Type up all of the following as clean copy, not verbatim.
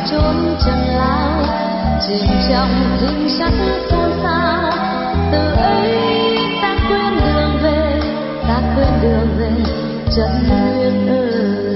chốn trần lao, chìm trong dinh dắt xôn xao. Từ ấy ta quên đường về, ta quên đường về Trần Nguyên ơi.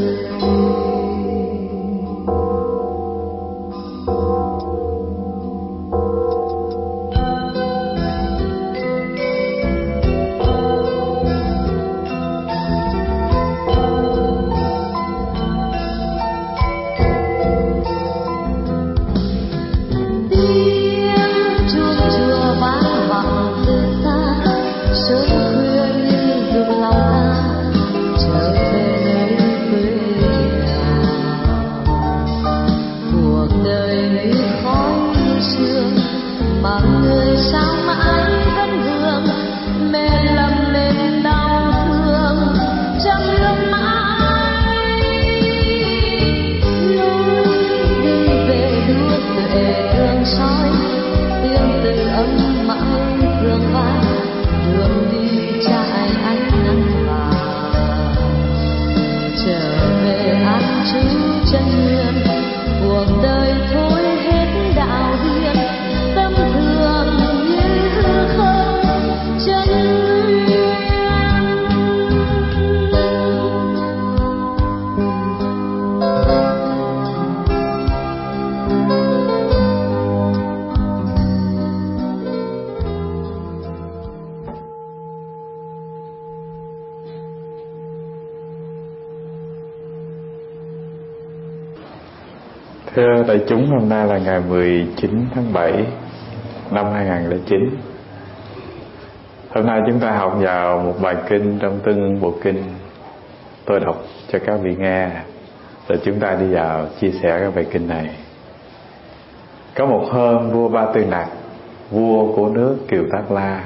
Thưa đại chúng, hôm nay là ngày 19 tháng 7 năm 2009. Hôm nay chúng ta học vào một bài kinh trong Tương Bộ Kinh. Tôi đọc cho các vị nghe, rồi chúng ta đi vào chia sẻ cái bài kinh này. Có một hôm, vua Ba Tư Nặc, vua của nước Kiều Tác La,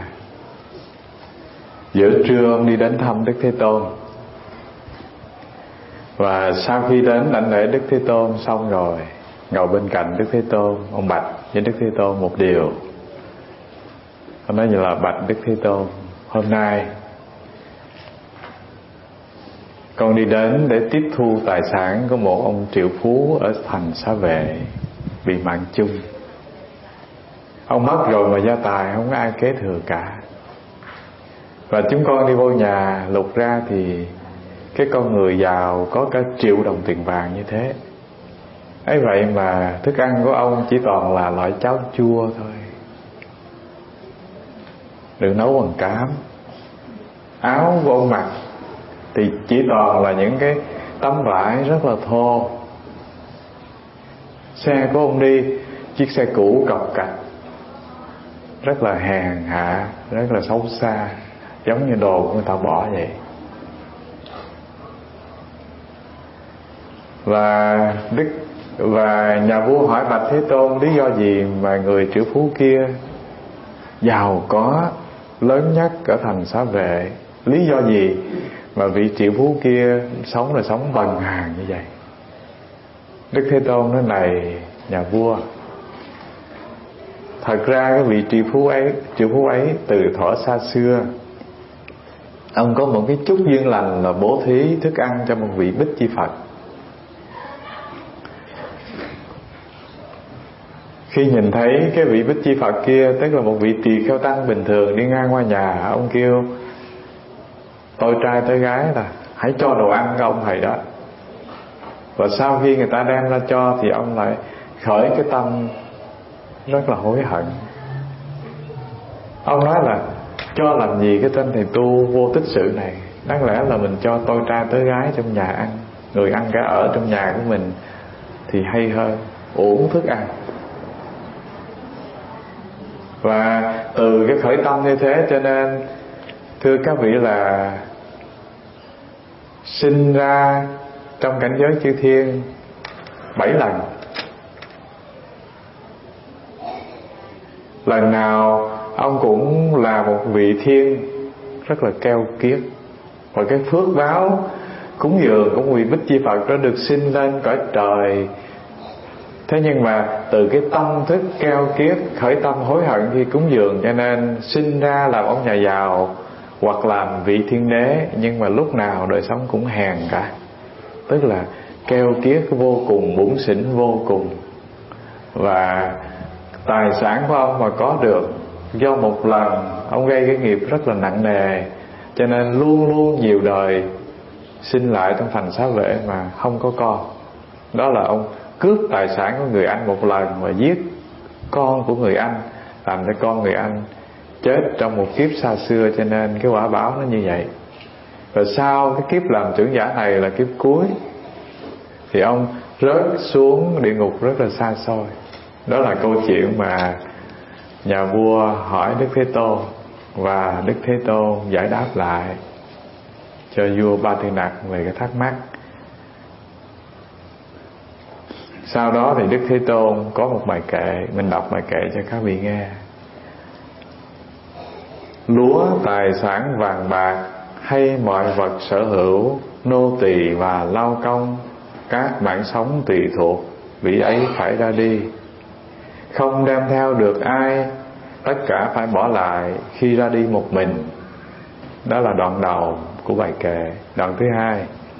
giữa trưa ông đi đến thăm Đức Thế Tôn. Và sau khi đến đảnh lễ Đức Thế Tôn xong rồi, ngồi bên cạnh Đức Thế Tôn, ông bạch với Đức Thế Tôn một điều. Ông nói như là: bạch Đức Thế Tôn, hôm nay con đi đến để tiếp thu tài sản của một ông triệu phú ở thành Xá Vệ bị mạng chung. Ông mất rồi mà gia tài không có ai kế thừa cả. Và chúng con đi vô nhà lục ra thì cái con người giàu có cả triệu đồng tiền vàng như thế. Ấy vậy mà thức ăn của ông chỉ toàn là loại cháo chua thôi, được nấu bằng cám. Áo của ông mặc thì chỉ toàn là những cái tấm vải rất là thô. Xe của ông đi chiếc xe cũ cọc cạch, rất là hèn hạ, rất là xấu xa, giống như đồ của người ta bỏ vậy. Và nhà vua hỏi bạch Thế Tôn lý do gì mà người triệu phú kia giàu có lớn nhất ở thành Xá Vệ, lý do gì mà vị triệu phú kia sống là sống bần hàn như vậy? Đức Thế Tôn nói: này nhà vua, thật ra cái vị triệu phú ấy từ thuở xa xưa, ông có một cái chút duyên lành là bố thí thức ăn cho một vị Bích Chi Phật. Khi nhìn thấy cái vị Bích Chi Phật kia, tức là một vị tỳ kheo tăng bình thường đi ngang qua nhà, ông kêu tôi trai tới gái là hãy cho đồ ăn cho ông thầy đó. Và sau khi người ta đem ra cho thì ông lại khởi cái tâm rất là hối hận. Ông nói là cho làm gì cái tên thầy tu vô tích sự này, đáng lẽ là mình cho tôi trai tới gái trong nhà ăn, người ăn cả ở trong nhà của mình thì hay hơn, uổng thức ăn. Và từ cái khởi tâm như thế cho nên thưa các vị là sinh ra trong cảnh giới chư thiên 7 lần. Lần nào ông cũng là một vị thiên rất là keo kiết. Và cái phước báo cúng dường của vị Bích Chi Phật đó được sinh lên cõi trời. Thế nhưng mà từ cái tâm thức keo kiết, khởi tâm hối hận khi cúng dường, cho nên sinh ra làm ông nhà giàu hoặc làm vị thiên đế, nhưng mà lúc nào đời sống cũng hèn cả. Tức là keo kiết vô cùng, bủn xỉn vô cùng. Và tài sản của ông mà có được do một lần ông gây cái nghiệp rất là nặng nề, cho nên luôn luôn nhiều đời sinh lại trong thành xá vệ mà không có con. Đó là ông cướp tài sản của người anh một lần và giết con của người anh, làm cho con người anh chết trong một kiếp xa xưa, cho nên cái quả báo nó như vậy. Rồi sau cái kiếp làm trưởng giả này là kiếp cuối thì ông rớt xuống địa ngục rất là xa xôi. Đó là câu chuyện mà nhà vua hỏi Đức Thế Tôn, và Đức Thế Tôn giải đáp lại cho vua Ba Tư Nặc về cái thắc mắc. Sau đó thì Đức Thế Tôn có một bài kệ, mình đọc bài kệ cho các vị nghe. Lúa tài sản vàng bạc hay mọi vật sở hữu, nô tỳ và lao công, các mạng sống tùy thuộc, vị ấy phải ra đi. Không đem theo được ai, tất cả phải bỏ lại khi ra đi một mình. Đó là đoạn đầu của bài kệ. Đoạn thứ hai: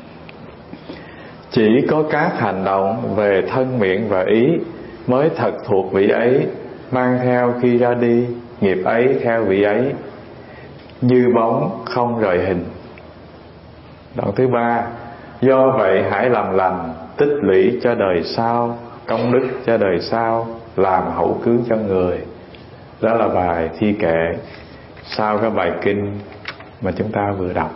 chỉ có các hành động về thân miệng và ý mới thật thuộc vị ấy, mang theo khi ra đi, nghiệp ấy theo vị ấy, như bóng không rời hình. Đoạn thứ ba: do vậy hãy làm lành, tích lũy cho đời sau, công đức cho đời sau, làm hậu cứu cho người. Đó là bài thi kệ sau cái bài kinh mà chúng ta vừa đọc.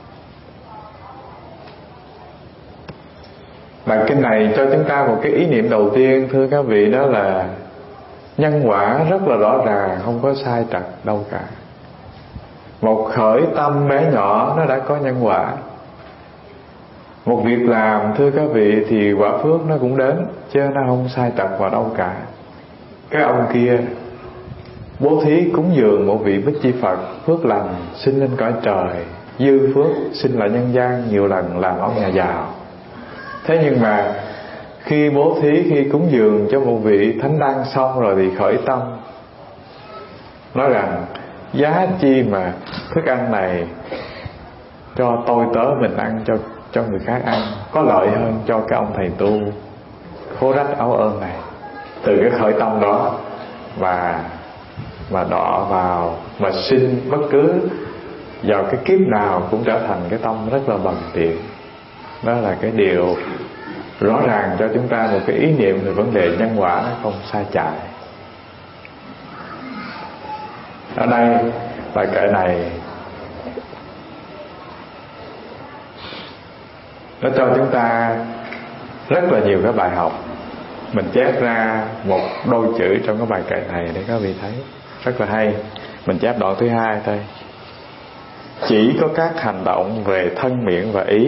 Bài kinh này cho chúng ta một cái ý niệm đầu tiên, thưa các vị, đó là nhân quả rất là rõ ràng, không có sai trật đâu cả. Một khởi tâm bé nhỏ nó đã có nhân quả. Một việc làm, thưa các vị, thì quả phước nó cũng đến, chứ nó không sai trật vào đâu cả. Cái ông kia bố thí cúng dường một vị Bích Chi Phật, phước lành sinh lên cõi trời, dư phước sinh lại nhân gian nhiều lần làm ông nhà giàu. Thế nhưng mà khi bố thí, khi cúng dường cho một vị thánh đăng xong rồi thì khởi tâm nói rằng giá chi mà thức ăn này cho tôi tớ mình ăn, cho người khác ăn, có lợi hơn cho cái ông thầy tu khố rách áo ơn này. Từ cái khởi tâm đó mà đọ vào, mà sinh bất cứ vào cái kiếp nào cũng trở thành cái tâm rất là bần tiện. Đó là cái điều rõ ràng cho chúng ta một cái ý niệm về vấn đề nhân quả nó không sai chạy. Ở đây bài kệ này nó cho chúng ta rất là nhiều cái bài học. Mình chép ra một đôi chữ trong cái bài kệ này để các vị thấy rất là hay. Mình chép đoạn thứ hai thôi: chỉ có các hành động về thân miệng và ý.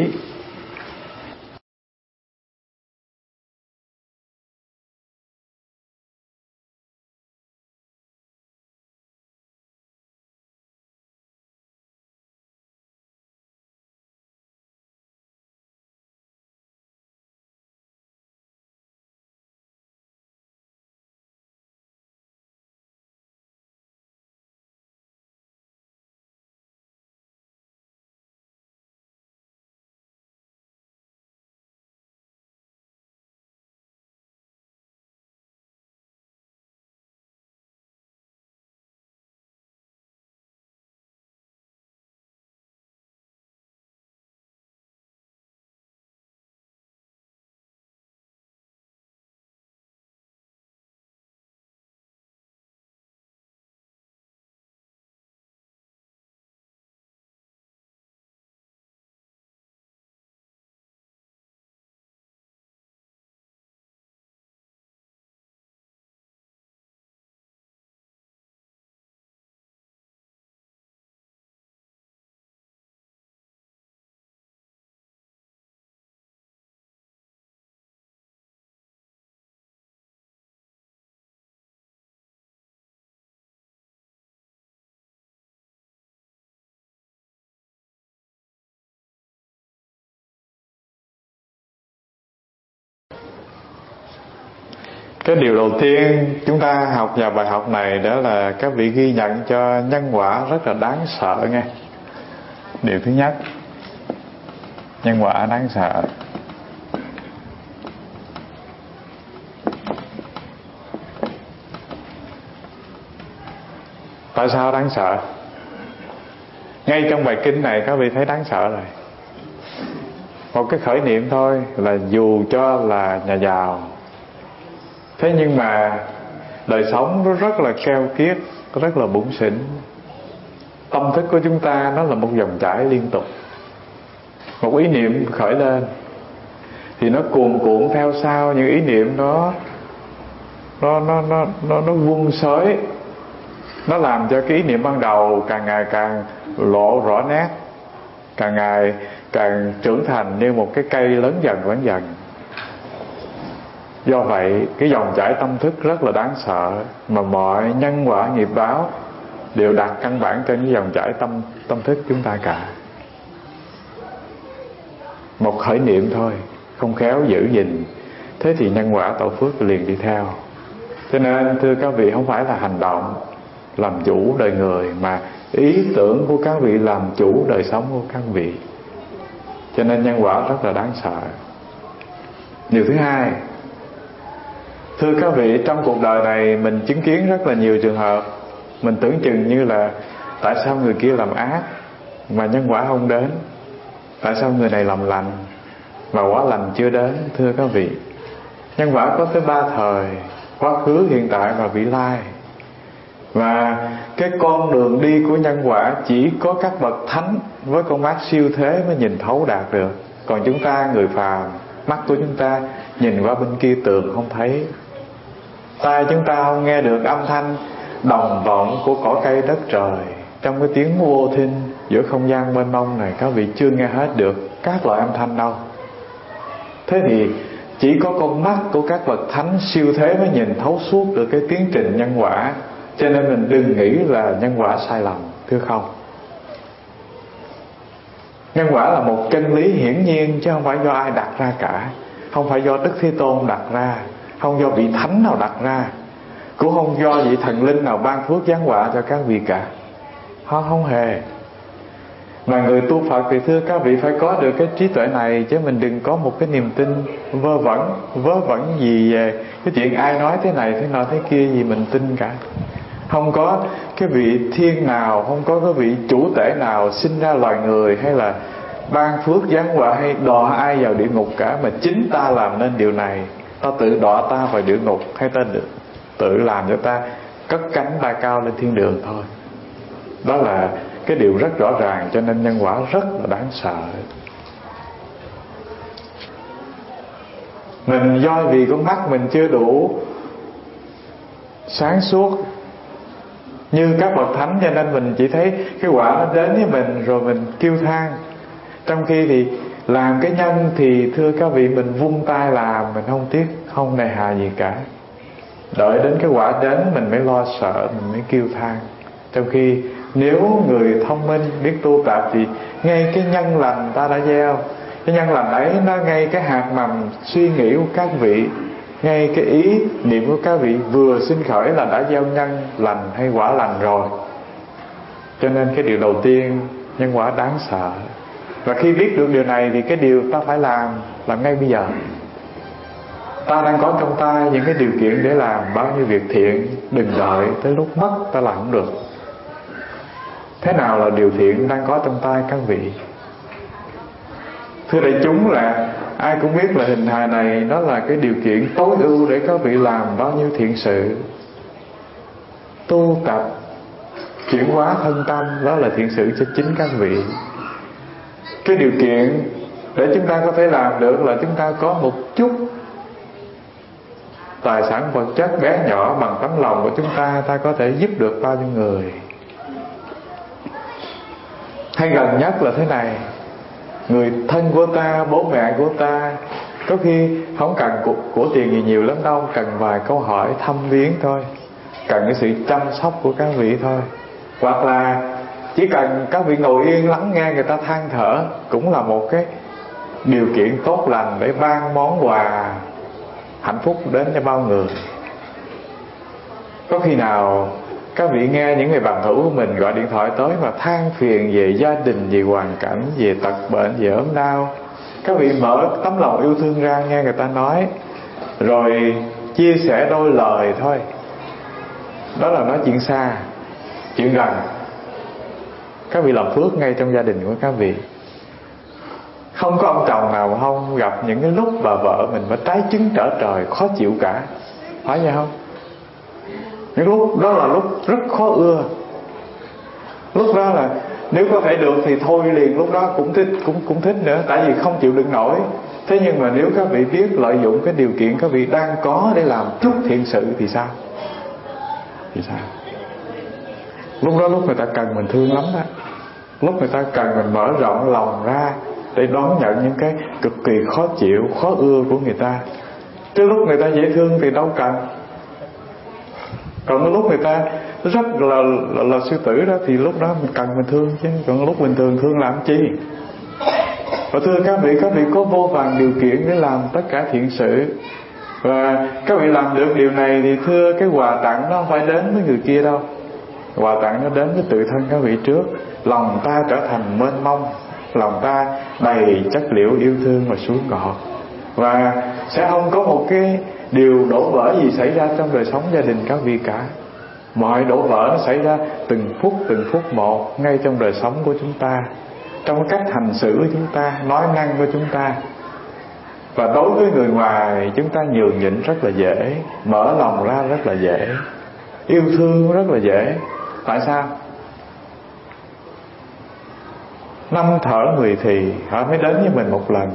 Cái điều đầu tiên chúng ta học vào bài học này đó là các vị ghi nhận cho nhân quả rất là đáng sợ nghe. Điều thứ nhất, nhân quả đáng sợ. Sợ sao đáng sợ? Ngay trong bài kinh này các vị thấy đáng sợ rồi. Một cái khởi niệm thôi là dù cho là nhà giàu, thế nhưng mà đời sống nó rất là keo kiết, rất là bủn xỉn. Tâm thức của chúng ta nó là một dòng chảy liên tục. Một ý niệm khởi lên thì nó cuồn cuộn theo sau những ý niệm đó, nó vun xới, nó làm cho cái ý niệm ban đầu càng ngày càng lộ rõ nét, càng ngày càng trưởng thành như một cái cây lớn dần. Do vậy cái dòng chảy tâm thức rất là đáng sợ, mà mọi nhân quả nghiệp báo đều đặt căn bản trên cái dòng chảy tâm thức chúng ta cả. Một khởi niệm thôi không khéo giữ gìn, thế thì nhân quả tạo phước liền đi theo. Cho nên thưa các vị, không phải là hành động làm chủ đời người, mà ý tưởng của các vị làm chủ đời sống của các vị. Cho nên nhân quả rất là đáng sợ. Điều thứ hai, thưa các vị, trong cuộc đời này mình chứng kiến rất là nhiều trường hợp mình tưởng chừng như là tại sao người kia làm ác mà nhân quả không đến, tại sao người này làm lành mà quả lành chưa đến. Thưa các vị, nhân quả có tới 3 thời: quá khứ, hiện tại và vị lai. Và cái con đường đi của nhân quả chỉ có các bậc thánh với con mắt siêu thế mới nhìn thấu đạt được. Còn chúng ta người phàm, mắt của chúng ta nhìn qua bên kia tường không thấy, tai chúng ta không nghe được âm thanh đồng vọng của cỏ cây đất trời. Trong cái tiếng vô thinh giữa không gian mênh mông này, các vị chưa nghe hết được các loại âm thanh đâu. Thế thì chỉ có con mắt của các bậc thánh siêu thế mới nhìn thấu suốt được cái tiến trình nhân quả. Cho nên mình đừng nghĩ là nhân quả sai lầm, thưa không. Nhân quả là một chân lý hiển nhiên, chứ không phải do ai đặt ra cả. Không phải do Đức Thế Tôn đặt ra, không do vị thánh nào đặt ra, cũng không do vị thần linh nào ban phước giáng họa cho các vị cả. Không hề. Mà người tu Phật thì thưa các vị phải có được cái trí tuệ này, chứ mình đừng có một cái niềm tin vớ vẩn gì về cái chuyện ai nói thế này thế nọ thế kia gì mình tin cả. Không có cái vị thiên nào, không có cái vị chủ tể nào sinh ra loài người hay là ban phước giáng họa hay đọa ai vào địa ngục cả, mà chính ta làm nên điều này. Ta tự đọa ta vào địa ngục, hay ta tự làm cho ta cất cánh bay cao lên thiên đường thôi. Đó là cái điều rất rõ ràng. Cho nên nhân quả rất là đáng sợ. Mình do vì con mắt mình chưa đủ sáng suốt như các bậc thánh, cho nên mình chỉ thấy cái quả nó đến với mình rồi mình kêu than. Trong khi thì làm cái nhân thì thưa các vị, mình vung tay làm, mình không tiếc, không nề hà gì cả. Đợi đến cái quả đến mình mới lo sợ, mình mới kêu than. Trong khi nếu người thông minh biết tu tập thì ngay cái nhân lành ta đã gieo, cái nhân lành ấy nó ngay cái hạt mầm suy nghĩ của các vị, ngay cái ý niệm của các vị vừa sinh khởi là đã gieo nhân lành hay quả lành rồi. Cho nên cái điều đầu tiên, nhân quả đáng sợ. Và khi biết được điều này thì cái điều ta phải làm ngay bây giờ. Ta đang có trong tay những cái điều kiện để làm bao nhiêu việc thiện, đừng đợi tới lúc mất ta làm không được. Thế nào là điều thiện đang có trong tay các vị? Thưa đại chúng, là ai cũng biết là hình hài này nó là cái điều kiện tối ưu để các vị làm bao nhiêu thiện sự. Tu tập chuyển hóa thân tâm, đó là thiện sự cho chính các vị. Cái điều kiện để chúng ta có thể làm được là chúng ta có một chút tài sản vật chất bé nhỏ bằng tấm lòng của chúng ta, ta có thể giúp được bao nhiêu người. Hay gần nhất là thế này, người thân của ta, bố mẹ của ta, có khi không cần của tiền gì nhiều lắm đâu, cần vài câu hỏi thăm viếng thôi, cần cái sự chăm sóc của các vị thôi. Hoặc là chỉ cần các vị ngồi yên lắng nghe người ta than thở, cũng là một cái điều kiện tốt lành để ban món quà hạnh phúc đến cho bao người. Có khi nào các vị nghe những người bạn hữu của mình gọi điện thoại tới mà than phiền về gia đình, về hoàn cảnh, về tật bệnh, về ốm đau, các vị mở tấm lòng yêu thương ra nghe người ta nói, rồi chia sẻ đôi lời thôi, đó là nói chuyện xa. chuyện gần. Các vị làm phước ngay trong gia đình của các vị. Không có ông chồng nào mà không gặp những cái lúc bà vợ mình phải trái chứng trở trời, khó chịu cả. Phải vậy không? Những lúc đó là lúc rất khó ưa. Lúc đó là nếu có thể được thì thôi liền, lúc đó cũng thích nữa, tại vì không chịu đựng nổi. Thế nhưng mà nếu các vị biết lợi dụng cái điều kiện các vị đang có để làm chút thiện sự thì sao? Thì sao? Lúc đó lúc người ta cần mình thương lắm đó. Lúc người ta cần mình mở rộng lòng ra để đón nhận những cái cực kỳ khó chịu, khó ưa của người ta. Chứ lúc người ta dễ thương thì đâu cần. Còn lúc người ta rất là sư tử đó thì lúc đó mình cần mình thương chứ. Còn lúc bình thường thương làm chi? Và thưa các vị có vô vàn điều kiện để làm tất cả thiện sự. Và các vị làm được điều này thì thưa cái quà tặng nó không phải đến với người kia đâu. Quà tặng nó đến với tự thân các vị trước. Lòng ta trở thành mênh mông, lòng ta đầy chất liệu yêu thương và suối ngọt. Và sẽ không có một cái điều đổ vỡ gì xảy ra trong đời sống gia đình các vị cả. Mọi đổ vỡ nó xảy ra từng phút một ngay trong đời sống của chúng ta, trong cách hành xử của chúng ta, nói năng của chúng ta. Và đối với người ngoài chúng ta nhường nhịn rất là dễ, mở lòng ra rất là dễ, yêu thương rất là dễ. Tại sao? 5 thở 10 thì họ mới đến với mình một lần.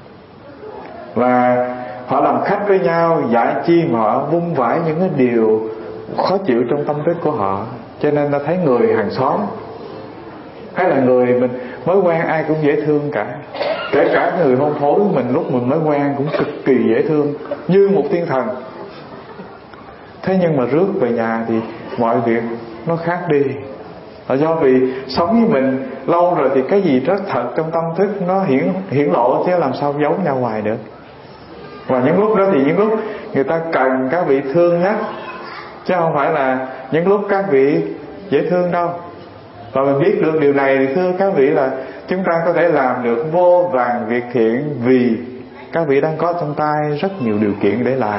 Và họ làm khách với nhau, dạy chi mà họ vung vãi những cái điều khó chịu trong tâm thức của họ. Cho nên ta thấy người hàng xóm hay là người mình mới quen ai cũng dễ thương cả. Kể cả người hôn phối của mình lúc mình mới quen cũng cực kỳ dễ thương, như một thiên thần. Thế nhưng mà rước về nhà thì mọi việc nó khác đi. Là do vì sống với mình lâu rồi thì cái gì rất thật trong tâm thức nó hiển lộ, chứ làm sao giấu nhau ngoài được. Và những lúc đó thì những lúc người ta cần các vị thương nhất, chứ không phải là những lúc các vị dễ thương đâu. Và mình biết được điều này thì thưa các vị là chúng ta có thể làm được vô vàn việc thiện, vì các vị đang có trong tay rất nhiều điều kiện để làm.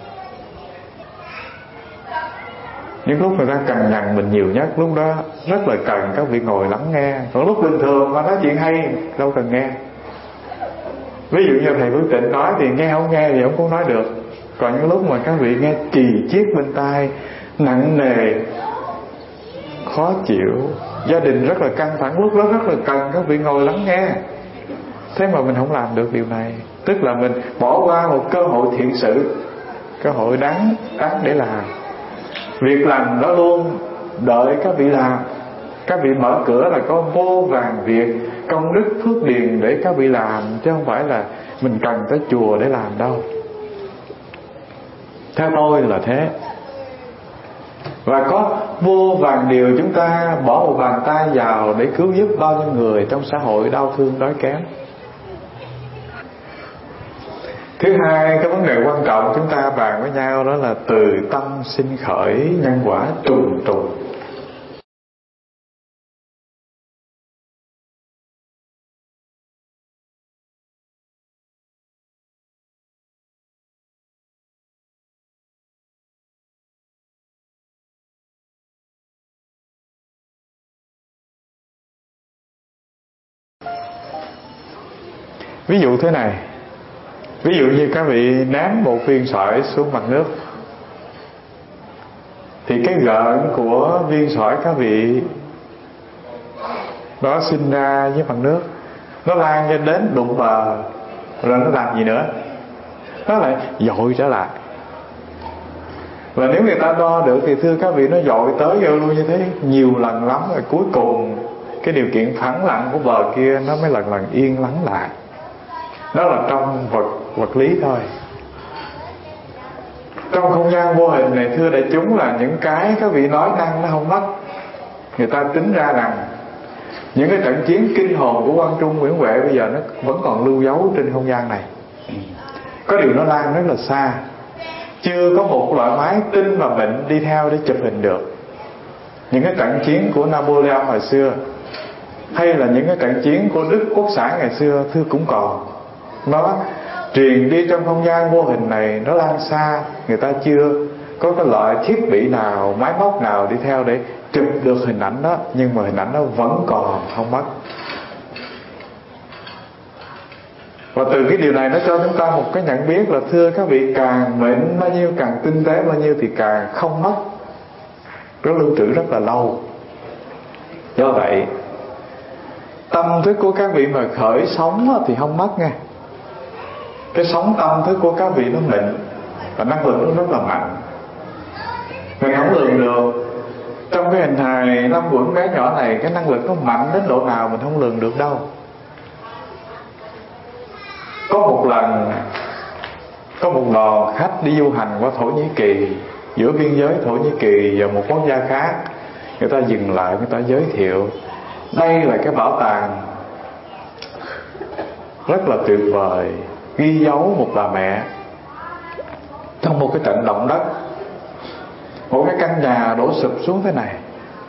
Những lúc người ta cần nhằn mình nhiều nhất, lúc đó rất là cần các vị ngồi lắng nghe. Còn lúc bình thường mà nói chuyện hay đâu cần nghe. Ví dụ như thầy Phước Tịnh nói thì nghe, không nghe thì không có nói được. Còn những lúc mà các vị nghe chì chiết bên tai, nặng nề, khó chịu, gia đình rất là căng thẳng, lúc đó rất là cần các vị ngồi lắng nghe. Thế mà mình không làm được điều này, tức là mình bỏ qua một cơ hội thiện sự, cơ hội đáng để làm. Việc làm đó luôn đợi các vị làm. Các vị mở cửa là có vô vàn việc, công đức phước điền để các vị làm, chứ không phải là mình cần tới chùa để làm đâu. Theo tôi là thế. Và có vô vàn điều chúng ta bỏ một bàn tay vào để cứu giúp bao nhiêu người trong xã hội đau thương đói kém. Thứ hai, cái vấn đề quan trọng chúng ta bàn với nhau đó là từ tâm sinh khởi, nhân quả trùng trùng. Ví dụ thế này, ví dụ như các vị ném một viên sỏi xuống mặt nước, thì cái gợn của viên sỏi các vị đó sinh ra với mặt nước, nó lan cho đến đụng bờ, rồi nó làm gì nữa? Nó lại dội trở lại. Và nếu người ta đo được thì thưa các vị, nó dội tới vô luôn như thế nhiều lần lắm, rồi cuối cùng cái điều kiện phẳng lặng của bờ kia nó mới lần yên lắng lại. Đó là trong vật lý thôi. Trong không gian vô hình này thưa đại chúng, là những cái các vị nói năng nó không mất. Người ta tính ra rằng những cái trận chiến kinh hồn của Quang Trung, Nguyễn Huệ bây giờ nó vẫn còn lưu dấu trên không gian này. Có điều nó lan rất là xa, chưa có một loại máy tinh và mịn đi theo để chụp hình được. Những cái trận chiến của Napoleon hồi xưa, hay là những cái trận chiến của Đức Quốc xã ngày xưa, thưa cũng còn. Nó truyền đi trong không gian vô hình này, nó lan xa, người ta chưa có cái loại thiết bị nào, máy móc nào đi theo để chụp được hình ảnh đó, nhưng mà hình ảnh đó vẫn còn không mất. Và từ cái điều này nó cho chúng ta một cái nhận biết là thưa các vị, càng mệnh bao nhiêu, càng tinh tế bao nhiêu thì càng không mất, nó lưu trữ rất là lâu. Do vậy tâm thức của các vị mà khởi sóng thì không mất nha. Cái sóng tâm thức của các vị nó mịn và năng lực nó rất là mạnh, mình không lường được. Trong cái hình hài 5 quẩn bé nhỏ này, cái năng lực nó mạnh đến độ nào mình không lường được đâu. Có một lần có một đoàn khách đi du hành qua Thổ Nhĩ Kỳ, giữa biên giới Thổ Nhĩ Kỳ và một quốc gia khác. Người ta dừng lại, người ta giới thiệu đây là cái bảo tàng rất là tuyệt vời, ghi dấu một bà mẹ trong một cái trận động đất. Một cái căn nhà đổ sụp xuống thế này,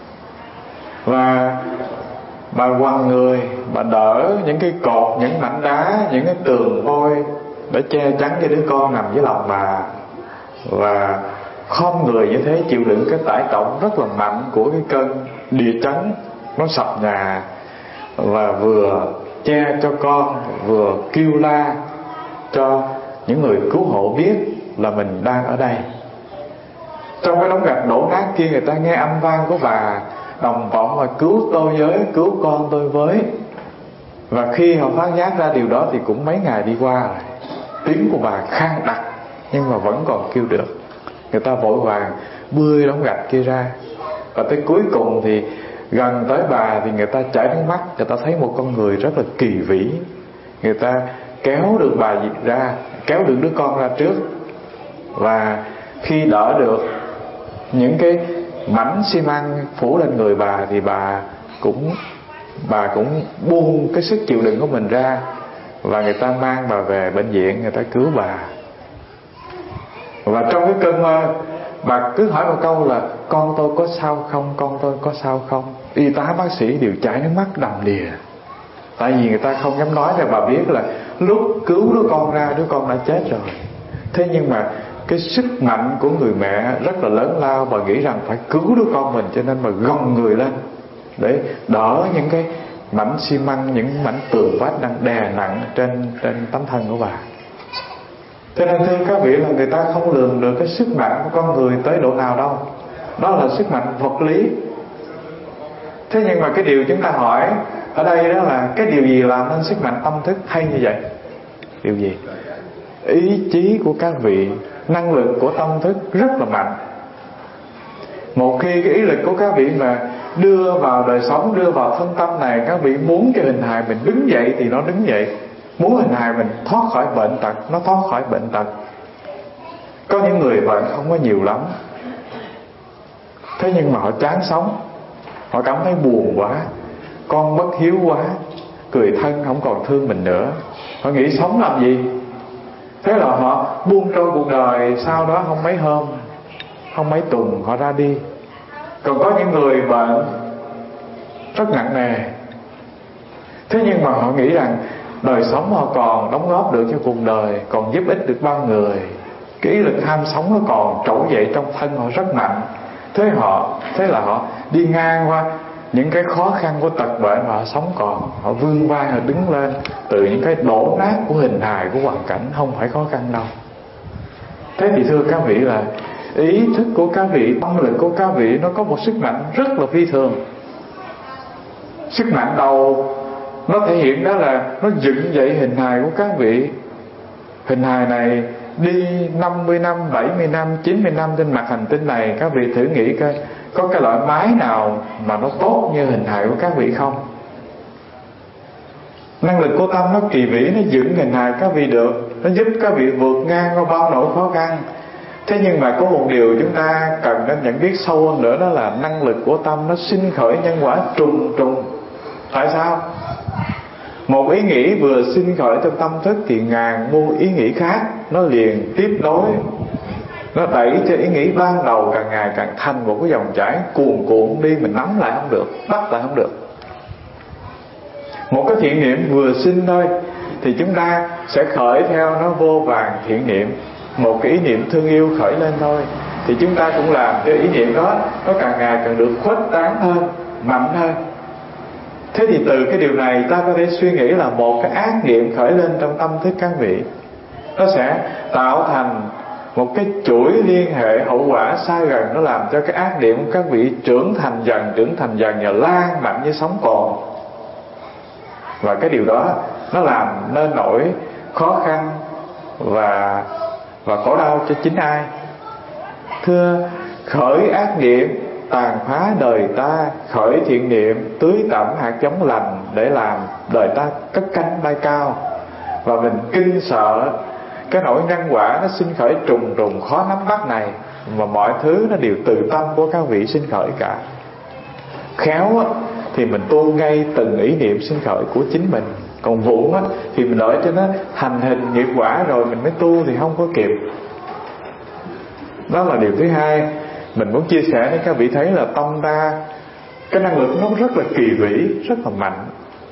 và bà quằn người, bà đỡ những cái cột, những mảnh đá, những cái tường vôi để che chắn cho đứa con nằm dưới lòng bà. Và khom người như thế, chịu đựng cái tải trọng rất là mạnh của cái cơn địa chấn nó sập nhà, và vừa che cho con, vừa kêu la cho những người cứu hộ biết là mình đang ở đây. Trong cái đống gạch đổ nát kia, người ta nghe âm vang của bà đồng vọng mà cứu tôi với, cứu con tôi với. Và khi họ phát giác ra điều đó thì cũng mấy ngày đi qua rồi. Tiếng của bà khang đặc nhưng mà vẫn còn kêu được. Người ta vội vàng bươi đống gạch kia ra. Và tới cuối cùng thì gần tới bà thì người ta chảy nước mắt. Người ta thấy một con người rất là kỳ vĩ. Người ta kéo được bà ra, kéo được đứa con ra trước. Và khi đỡ được những cái mảnh xi măng phủ lên người bà thì bà cũng buông cái sức chịu đựng của mình ra, và người ta mang bà về bệnh viện, người ta cứu bà. Và trong cái cơn mơ, bà cứ hỏi một câu là con tôi có sao không, con tôi có sao không. Y tá bác sĩ đều chảy nước mắt đầm đìa. Tại vì người ta không dám nói cho bà biết là lúc cứu đứa con ra, đứa con đã chết rồi. Thế nhưng mà cái sức mạnh của người mẹ rất là lớn lao, và nghĩ rằng phải cứu đứa con mình, cho nên mà gồng người lên để đỡ những cái mảnh xi măng, những mảnh tường vách đang đè nặng trên tấm thân của bà. Cho nên thưa các vị, là người ta không lường được cái sức mạnh của con người tới độ nào đâu. Đó là sức mạnh vật lý. Thế nhưng mà cái điều chúng ta hỏi ở đây đó là cái điều gì làm nên sức mạnh tâm thức hay như vậy? Điều gì? Ý chí của các vị, năng lực của tâm thức rất là mạnh. Một khi cái ý lực của các vị mà đưa vào đời sống, đưa vào thân tâm này, các vị muốn cái hình hài mình đứng dậy thì nó đứng dậy, muốn hình hài mình thoát khỏi bệnh tật, nó thoát khỏi bệnh tật. Có những người bệnh không có nhiều lắm, thế nhưng mà họ chán sống, họ cảm thấy buồn quá, con bất hiếu quá, người thân không còn thương mình nữa, họ nghĩ sống làm gì. Thế là họ buông trôi cuộc đời, sau đó không mấy hôm, không mấy tuần họ ra đi. Còn có những người bệnh rất nặng nề, thế nhưng mà họ nghĩ rằng đời sống họ còn đóng góp được cho cuộc đời, còn giúp ích được bao người. Cái ý lực ham sống nó còn trỗi dậy trong thân họ rất mạnh. Thế là họ đi ngang qua những cái khó khăn của tật bệnh và họ sống còn, họ vươn vai, họ đứng lên từ những cái đổ nát của hình hài, của hoàn cảnh, không phải khó khăn đâu. Thế thì thưa các vị, là ý thức của các vị, tâm lực của các vị nó có một sức mạnh rất là phi thường. Sức mạnh đầu nó thể hiện đó là nó dựng dậy hình hài của các vị. Hình hài này đi 50 năm, 70 năm, 90 năm trên mặt hành tinh này, các vị thử nghĩ coi có cái loại máy nào mà nó tốt như hình hài của các vị không? Năng lực của tâm nó kỳ vĩ, nó dựng hình hài các vị được, nó giúp các vị vượt ngang qua bao nỗi khó khăn. Thế nhưng mà có một điều chúng ta cần nên nhận biết sâu hơn nữa, đó là năng lực của tâm nó sinh khởi nhân quả trùng trùng. Tại sao? Một ý nghĩ vừa sinh khởi trong tâm thức thì ngàn muôn ý nghĩ khác nó liền tiếp nối, nó đẩy cho ý nghĩ ban đầu càng ngày càng thành một cái dòng chảy cuồn cuộn đi, mình nắm lại không được, bắt lại không được. Một cái thiện niệm vừa sinh thôi thì chúng ta sẽ khởi theo nó vô vàn thiện niệm. Một cái ý niệm thương yêu khởi lên thôi thì chúng ta cũng làm cho ý niệm đó nó càng ngày càng được khuếch tán hơn, mạnh hơn. Thế thì từ cái điều này ta có thể suy nghĩ là một cái ác niệm khởi lên trong tâm thức các vị, nó sẽ tạo thành một cái chuỗi liên hệ hậu quả xa gần, nó làm cho cái ác niệm của các vị trưởng thành dần và lan mạnh như sóng cồn. Và cái điều đó nó làm nên nỗi khó khăn và khổ đau cho chính ai? Thưa, khởi ác niệm tàn phá đời ta, khởi thiện niệm tưới tẩm hạt giống lành để làm đời ta cất cánh bay cao. Và mình kinh sợ cái nỗi nhân quả nó sinh khởi trùng trùng khó nắm bắt này, mà mọi thứ nó đều từ tâm của các vị sinh khởi cả. Khéo á, thì mình tu ngay từng ý niệm sinh khởi của chính mình. Còn vụng á, thì mình đợi cho nó thành hình nghiệp quả rồi mình mới tu thì không có kịp. Đó là điều thứ hai mình muốn chia sẻ để các vị thấy là tâm ta, cái năng lực nó rất là kỳ vĩ, rất là mạnh.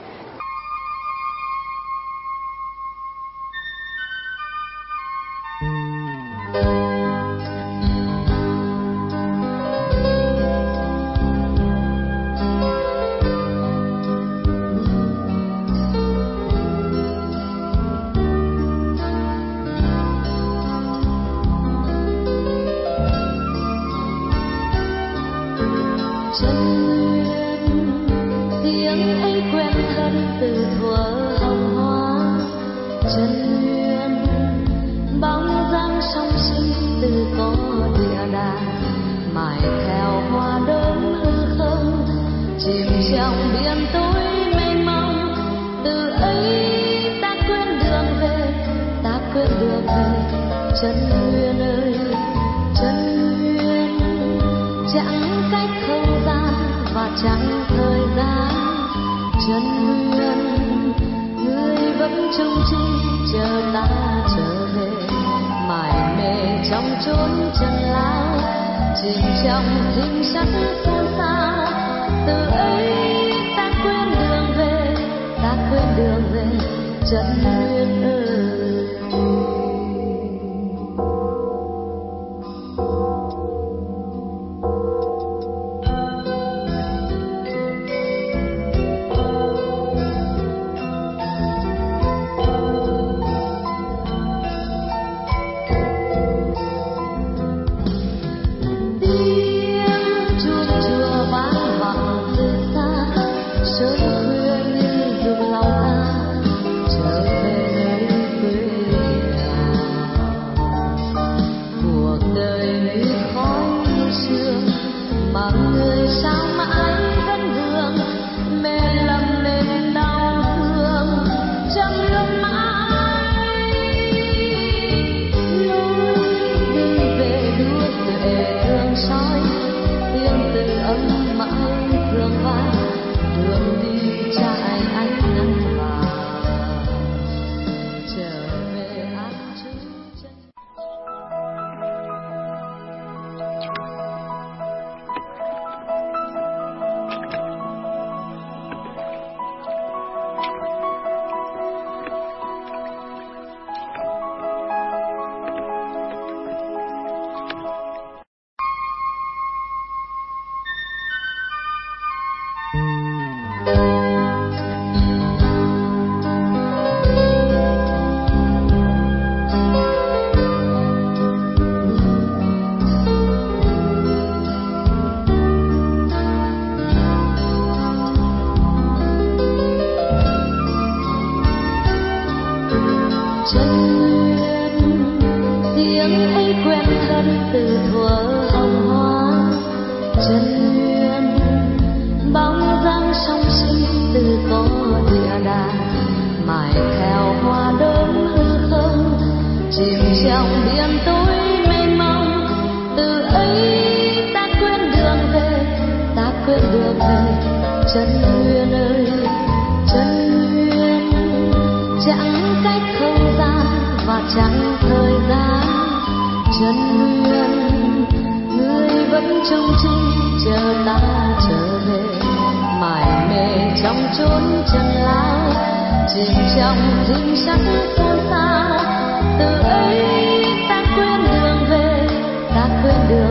chìm trong dinh sắc xôn xao. Từ ấy ta quên đường về, ta quên đường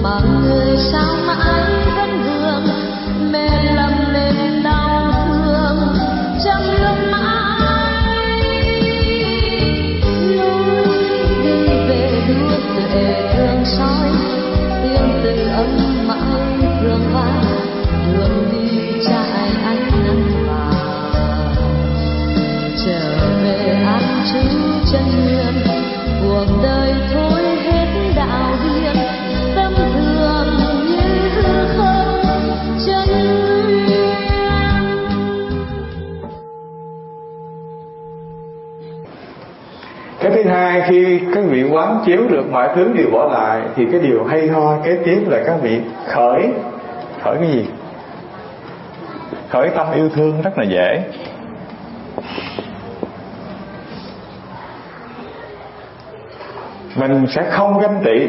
mà người sao mãi vẫn vương, mẹ lầm lên đau thương chẳng lương mãi. Lối đi về đua tuệ thương soi, tiếng từ âm mãi vương vang, đường đi trải ánh nắng vàng. Trở về an trú chân nguyên, cuộc đời thôi hết đạo hiền, tâm thương như không chân nguyên. Cái thứ hai, khi các vị quán chiếu được mọi thứ đều bỏ lại, thì cái điều hay ho kế tiếp là các vị khởi cái gì? Khởi tâm yêu thương rất là dễ. Mình sẽ không ganh tị,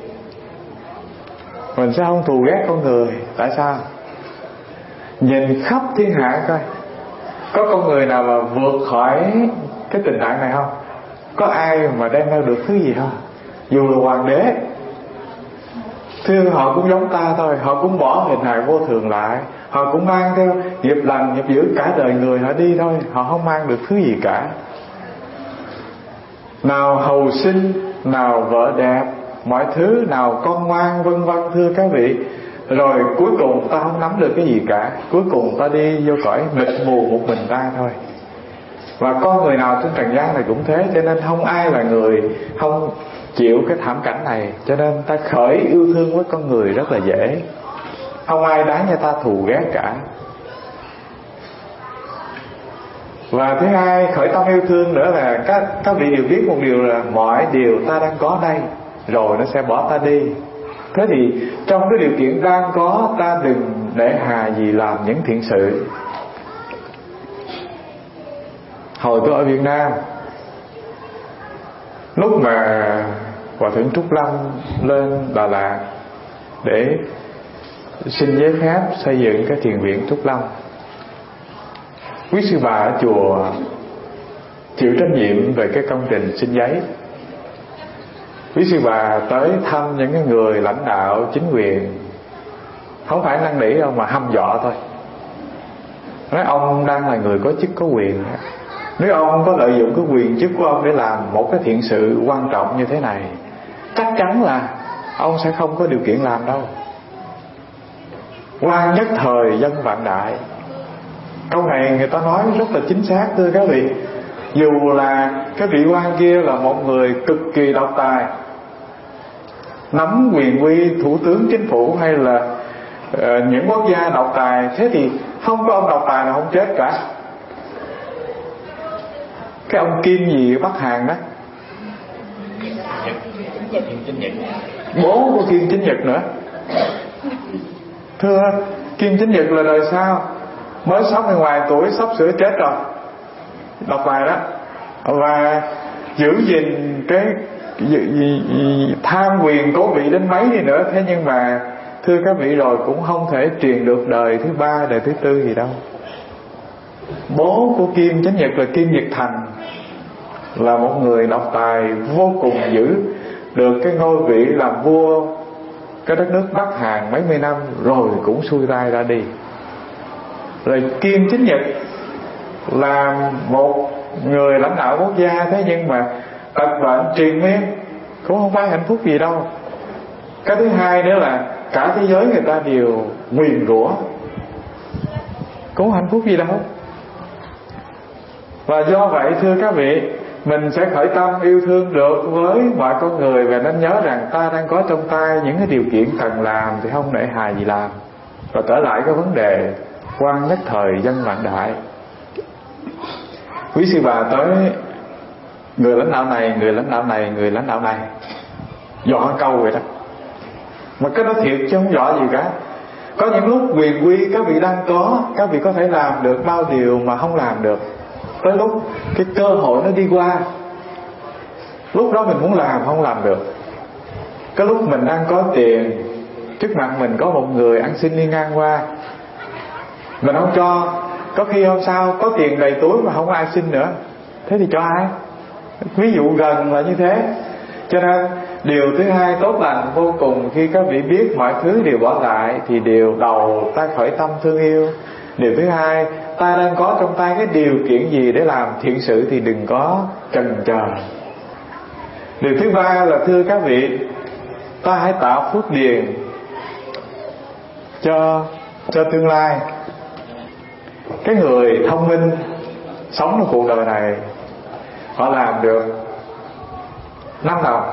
mình sẽ không thù ghét con người. Tại sao? Nhìn khắp thiên hạ coi, có con người nào mà vượt khỏi cái tình trạng này không? Có ai mà đem theo được thứ gì không? Dù là hoàng đế, thưa họ cũng giống ta thôi, họ cũng bỏ hình hài vô thường lại, họ cũng mang theo nghiệp lành nghiệp dữ cả đời người họ đi thôi, họ không mang được thứ gì cả. Nào hầu sinh, nào vợ đẹp, mọi thứ, nào con ngoan, vân vân, thưa các vị. Rồi cuối cùng ta không nắm được cái gì cả, cuối cùng ta đi vô cõi mịt mù một mình ta thôi. Và con người nào trên trần gian này cũng thế, cho nên không ai là người không chịu cái thảm cảnh này. Cho nên ta khởi yêu thương với con người rất là dễ, không ai đáng cho ta thù ghét cả. Và thứ hai, khởi tâm yêu thương nữa là các vị đều biết một điều là mọi điều ta đang có đây rồi nó sẽ bỏ ta đi. Thế thì trong cái điều kiện đang có, ta đừng để hà gì làm những thiện sự. Hồi tôi ở Việt Nam, lúc mà Hòa Thượng Trúc Lâm lên Đà Lạt để xin giấy phép xây dựng cái thiền viện Trúc Lâm, quý sư bà ở chùa chịu trách nhiệm về cái công trình xin giấy. Quý sư bà tới thăm những cái người lãnh đạo chính quyền, không phải năn nỉ đâu mà hăm dọa thôi. Nói ông đang là người có chức có quyền, nếu ông có lợi dụng cái quyền chức của ông để làm một cái thiện sự quan trọng như thế này, chắc chắn là ông sẽ không có điều kiện làm đâu. Quan nhất thời dân vạn đại, câu này người ta nói rất là chính xác, thưa các vị. Dù là cái vị quan kia là một người cực kỳ độc tài, nắm quyền uy thủ tướng chính phủ hay là những quốc gia độc tài, thế thì không có ông độc tài nào không chết cả. Cái ông Kim gì ở Bắc Hàn đó, bố của Kim Chính Nhật nữa. Thưa, Kim Chính Nhật là đời sau, mới 60 tuổi, sắp sửa chết rồi, đọc bài đó. Và giữ gìn cái tham quyền cố vị đến mấy đi nữa, thế nhưng mà thưa các vị rồi cũng không thể truyền được đời thứ ba, đời thứ tư gì đâu. Bố của Kim Chánh Nhật là Kim Nhật Thành, là một người độc tài vô cùng, giữ được cái ngôi vị làm vua cái đất nước Bắc Hàn mấy mươi năm rồi cũng xuôi tay ra đi. Rồi Kim Chánh Nhật là một người lãnh đạo quốc gia, thế nhưng mà tật bệnh triền miên, cũng không phải hạnh phúc gì đâu. Cái thứ hai nữa là cả thế giới người ta đều nguyền rủa, cũng hạnh phúc gì đâu. Và do vậy thưa các vị, mình sẽ khởi tâm yêu thương được với mọi con người, và nên nhớ rằng ta đang có trong tay những cái điều kiện cần làm thì không nể hài gì làm. Và trở lại cái vấn đề quan nhất thời dân vạn đại, quý sư bà tới người lãnh đạo này, người lãnh đạo này, người lãnh đạo này, dọa câu vậy đó. Mà cái đó thiệt chứ không dọa gì cả. Có những lúc quyền quy các vị đang có, các vị có thể làm được bao điều mà không làm được. Tới lúc cái cơ hội nó đi qua, lúc đó mình muốn làm không làm được. Cái lúc mình đang có tiền, trước mặt mình có một người ăn xin đi ngang qua, mình không cho. Có khi hôm sau có tiền đầy túi mà không ai xin nữa, thế thì cho ai? Ví dụ gần là như thế. Cho nên Điều thứ hai tốt lành vô cùng, khi các vị biết mọi thứ đều bỏ lại thì điều đầu ta khởi tâm thương yêu. Điều thứ hai, ta đang có trong tay cái điều kiện gì để làm thiện sự thì đừng có chần chờ. Điều thứ ba là thưa các vị, ta hãy tạo phước điền cho tương lai. Cái người thông minh sống trong cuộc đời này, họ làm được 5 đồng,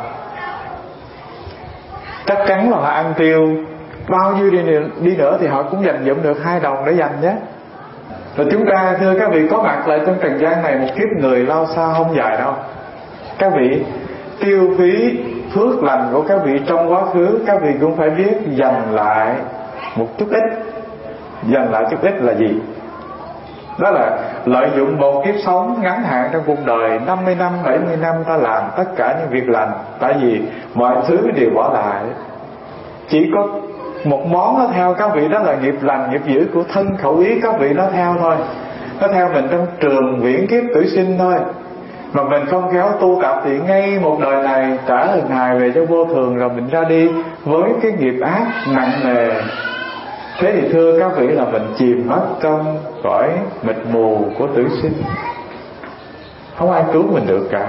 chắc chắn là họ ăn tiêu bao nhiêu đi nữa thì họ cũng dành dụm được 2 đồng để dành nhé. Rồi chúng ta thưa các vị có mặt lại trong trần gian này, một kiếp người lao xa không dài đâu. Các vị tiêu phí phước lành của các vị trong quá khứ, các vị cũng phải biết dành lại một chút ít. Dành lại chút ít là gì? Đó là lợi dụng một kiếp sống ngắn hạn trong cuộc đời 50 năm, 70 năm ta làm tất cả những việc lành. Tại vì mọi thứ đều bỏ lại, chỉ có một món nó theo các vị, đó là nghiệp lành, nghiệp dữ của thân khẩu ý các vị nó theo thôi. Nó theo mình trong trường viễn kiếp tử sinh thôi. Mà mình không khéo tu tập thì ngay một đời này trả hình hài về cho vô thường, rồi mình ra đi với cái nghiệp ác nặng nề. Thế thì thưa các vị là mình chìm mất trong cõi mịt mù của tử sinh, không ai cứu mình được cả.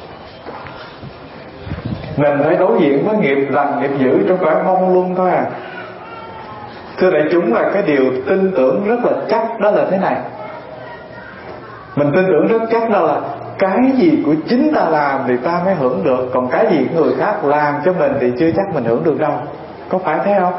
Mình phải đối diện với nghiệp lành, nghiệp dữ trong cõi mông lung thôi à. Thưa đại chúng, là cái điều tin tưởng rất là chắc đó là thế này. Mình tin tưởng rất chắc đó là cái gì của chính ta làm thì ta mới hưởng được, còn cái gì người khác làm cho mình thì chưa chắc mình hưởng được đâu. Có phải thế không?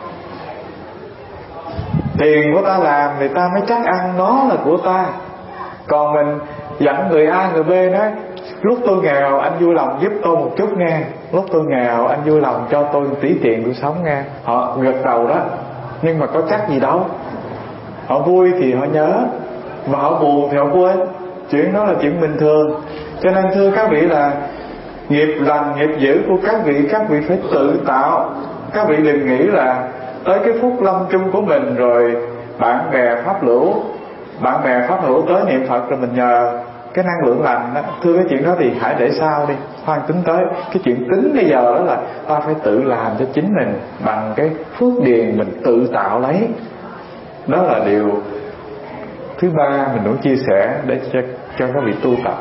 Tiền của ta làm thì ta mới chắc ăn nó là của ta. Còn mình dẫn người A người B nói lúc tôi nghèo anh vui lòng giúp tôi một chút nghe, lúc tôi nghèo anh vui lòng cho tôi một tí tiền tôi sống nghe. Họ gật đầu đó, nhưng mà có chắc gì đâu. Họ vui thì họ nhớ, mà họ buồn thì họ quên. Chuyện đó là chuyện bình thường. Cho nên thưa các vị là nghiệp lành, nghiệp dữ của các vị phải tự tạo. Các vị đừng nghĩ là tới cái phút lâm chung của mình rồi bạn bè pháp hữu tới niệm Phật rồi mình nhờ cái năng lượng lành đó. Thưa cái chuyện đó thì hãy để sau đi, khoan tính tới. Cái chuyện tính bây giờ đó là ta phải tự làm cho chính mình bằng cái phước điền mình tự tạo lấy. Đó là điều thứ ba mình muốn chia sẻ để cho các vị tu tập.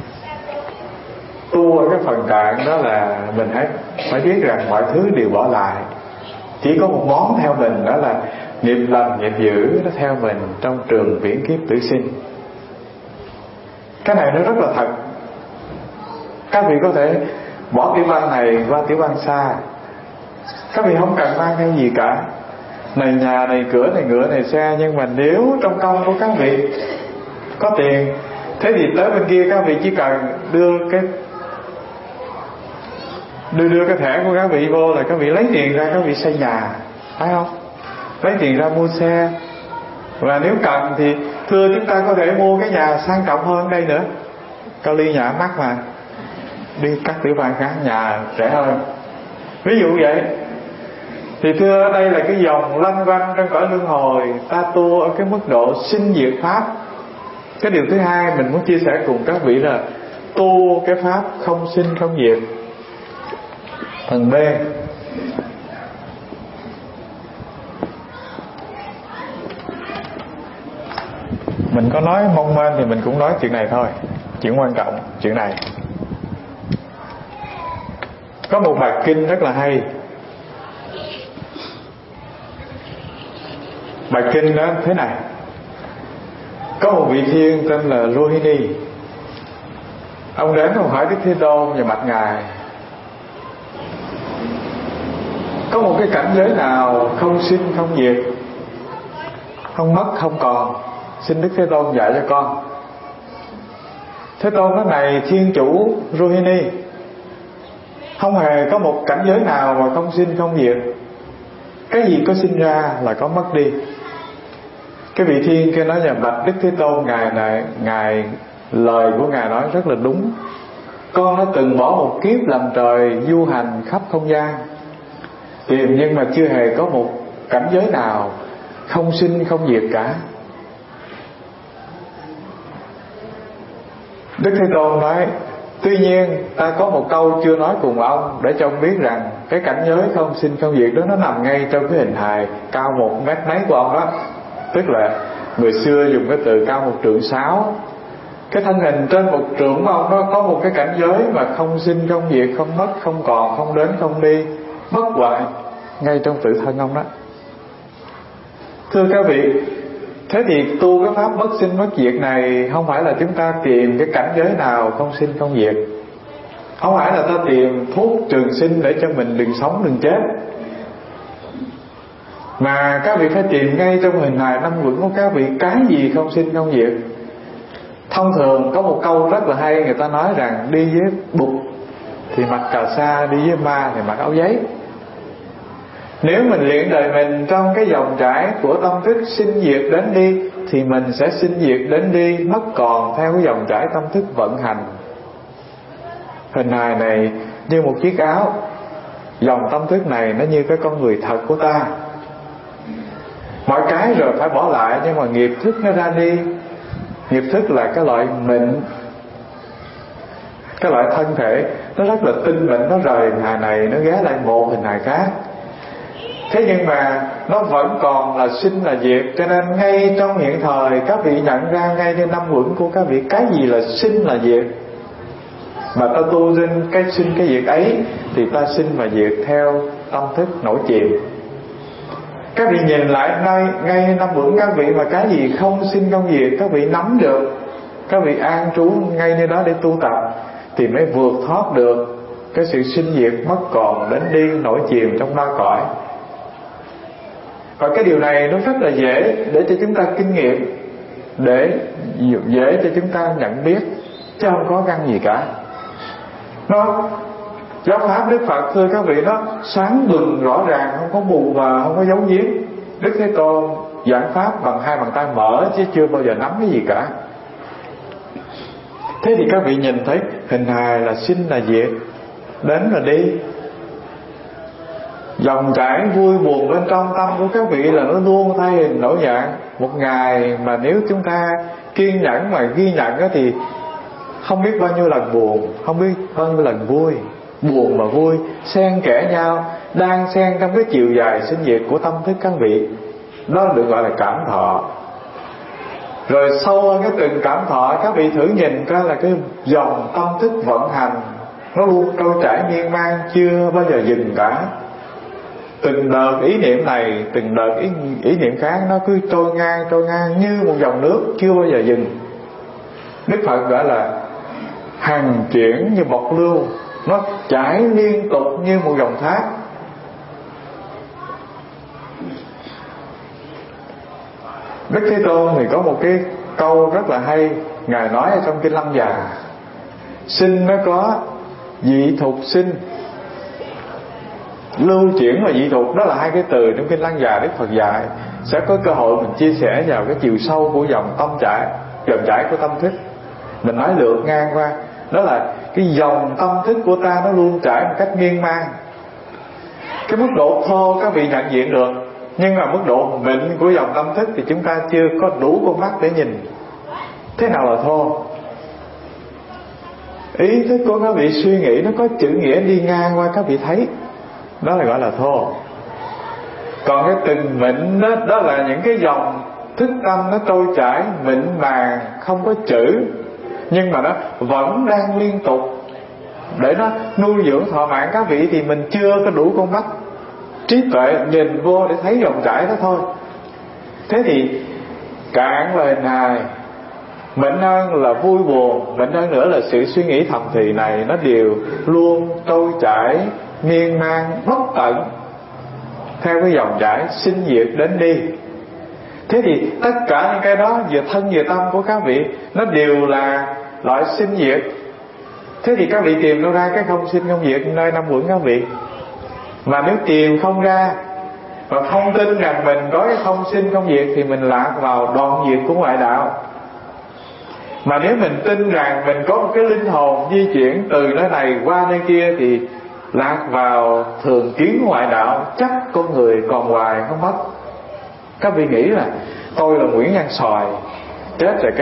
Tu ở cái phần cạn đó là mình phải biết rằng mọi thứ đều bỏ lại, chỉ có một món theo mình, đó là nghiệp lành, nghiệp dữ nó theo mình trong trường viễn kiếp tử sinh. Cái này nó rất là thật. Các vị có thể bỏ tiểu băng này qua tiểu băng xa, các vị không cần mang theo gì cả, này nhà, này cửa, này ngựa, này xe. Nhưng mà nếu trong công của các vị có tiền, thế thì tới bên kia các vị chỉ cần đưa cái thẻ của các vị vô là các vị lấy tiền ra, các vị xây nhà, phải không? Lấy tiền ra mua xe. Và nếu cần thì thưa chúng ta có thể mua cái nhà sang trọng hơn đây nữa. Cao Ly nhà mắc mà, đi các tiểu bang khác nhà rẻ hơn, ví dụ vậy. Thì thưa đây là cái dòng lanh quanh trong cõi luân hồi. Ta tu ở cái mức độ sinh diệt pháp. Cái điều thứ hai mình muốn chia sẻ cùng các vị là tu cái pháp không sinh không diệt. Phần B, mình có nói mong manh thì mình cũng nói chuyện này thôi. Chuyện quan trọng, chuyện này. Có một bài kinh rất là hay. Bài kinh đó thế này: có một vị thiên tên là Rohini. Ông đến ông hỏi Đức Thế Tôn và bạch ngài: có một cái cảnh giới nào không sinh không diệt, không mất không còn, xin Đức Thế Tôn dạy cho con. Thế Tôn nói: này thiên chủ Rohini, không hề có một cảnh giới nào mà không sinh không diệt. Cái gì có sinh ra là có mất đi. Cái vị thiên kia nói: nhà bạch Đức Thế Tôn, ngài lời của ngài nói rất là đúng. Con đã từng bỏ một kiếp làm trời du hành khắp không gian, tìm nhưng mà chưa hề có một cảnh giới nào không sinh không diệt cả. Đức Thế Tôn nói: Tuy nhiên ta có một câu chưa nói cùng ông để cho ông biết rằng cái cảnh giới không sinh không diệt đó nó nằm ngay trong cái hình hài cao 1 mét mấy của ông đó. Tức là người xưa dùng cái từ cao 1 trượng 6. Cái thân hình trên 1 trượng của ông đó có một cái cảnh giới mà không sinh không diệt, không mất, không còn, không đến, không đi, bất hoại ngay trong tự thân ông đó. Thưa các vị, thế thì tu cái pháp bất sinh bất diệt này không phải là chúng ta tìm cái cảnh giới nào không sinh không diệt, không phải là ta tìm thuốc trường sinh để cho mình đừng sống đừng chết, mà các vị phải tìm ngay trong hình hài năm vững của các vị cái gì không sinh không diệt. Thông thường có một câu rất là hay, người ta nói rằng đi với Bụt thì mặc cà sa, đi với ma thì mặc áo giấy. Nếu mình luyện đời mình trong cái dòng chảy của tâm thức sinh diệt đến đi thì mình sẽ sinh diệt đến đi mất còn theo cái dòng chảy tâm thức vận hành. Hình hài này như một chiếc áo, dòng tâm thức này nó như cái con người thật của ta. Mọi cái rồi phải bỏ lại, nhưng mà nghiệp thức nó ra đi. Nghiệp thức là cái loại mịn, cái loại thân thể nó rất là tinh mịn, nó rời hình hài này nó ghé lại một hình hài khác. Thế nhưng mà nó vẫn còn là sinh là diệt, cho nên ngay trong hiện thời các vị nhận ra ngay trên năm vững của các vị cái gì là sinh là diệt. Mà ta tu sinh cái sinh cái diệt ấy thì ta sinh và diệt theo tâm thức nổi chìm. Các vị nhìn lại ngay năm vững các vị mà cái gì không sinh không diệt các vị nắm được, các vị an trú ngay như đó để tu tập thì mới vượt thoát được cái sự sinh diệt mất còn đến đi nổi chìm trong ba cõi. Và cái điều này nó rất là dễ để cho chúng ta kinh nghiệm, để dễ cho chúng ta nhận biết, chứ không có căn gì cả. Nó giáo pháp Đức Phật thưa các vị, nó sáng bừng rõ ràng, không có mù mờ, không có giấu giếm. Đức Thế Tôn giảng pháp bằng 2 bàn tay mở chứ chưa bao giờ nắm cái gì cả. Thế thì các vị nhìn thấy hình hài là sinh là diệt, đến là đi. Dòng chảy vui buồn bên trong tâm của các vị là nó luôn thay hình đổi dạng. Một ngày mà nếu chúng ta kiên nhẫn mà ghi nhận đó thì không biết bao nhiêu lần buồn, không biết bao nhiêu lần vui. Buồn và vui xen kẽ nhau, đang xen trong cái chiều dài sinh diệt của tâm thức các vị. Đó được gọi là cảm thọ. Rồi sâu hơn cái từng cảm thọ, các vị thử nhìn coi là cái dòng tâm thức vận hành nó luôn trôi chảy miên man, chưa bao giờ dừng cả. Từng đợt ý niệm này, từng đợt ý niệm khác, nó cứ trôi ngang như một dòng nước, chưa bao giờ dừng. Đức Phật gọi là hằng chuyển như bọt lưu, nó chảy liên tục như một dòng thác. Đức Thế Tôn thì có một cái câu rất là hay, Ngài nói ở trong Kinh Lâm Già: sinh nó có dị thục sinh, lưu chuyển và dị thục, đó là 2 cái từ trong Kinh Lăng Già Đức Phật dạy. Sẽ có cơ hội mình chia sẻ vào cái chiều sâu của dòng chảy của tâm thức. Mình nói lượt ngang qua, đó là cái dòng tâm thức của ta nó luôn chảy một cách miên man. Cái mức độ thô các vị nhận diện được, nhưng mà mức độ mịn của dòng tâm thức thì chúng ta chưa có đủ con mắt để nhìn. Thế nào là thô? Ý thức của các vị suy nghĩ nó có chữ nghĩa đi ngang qua các vị thấy, đó là gọi là thô. Còn cái từng mịn đó là những cái dòng thức tâm nó trôi chảy mịn màng, không có chữ, nhưng mà nó vẫn đang liên tục để nó nuôi dưỡng thọ mạng các vị. Thì mình chưa có đủ con mắt trí tuệ nhìn vô để thấy dòng chảy đó thôi. Thế thì cạn là hình hài, mịn hơn là vui buồn, mịn hơn nữa là sự suy nghĩ thầm thì này, nó đều luôn trôi chảy miên man bất tận theo cái dòng chảy sinh diệt đến đi. Thế thì tất cả những cái đó về thân về tâm của các vị nó đều là loại sinh diệt. Thế thì các vị tìm đâu ra cái không sinh không diệt nơi năm vững các vị? Mà nếu tìm không ra, mà không tin rằng mình có cái không sinh không diệt thì mình lạc vào đoạn diệt của ngoại đạo. Mà nếu mình tin rằng mình có một cái linh hồn di chuyển từ nơi này qua nơi kia thì lạc vào thường kiến ngoại đạo, chắc con người còn hoài không mất. Các vị nghĩ là tôi là Nguyễn Văn Sòi, chết rồi cái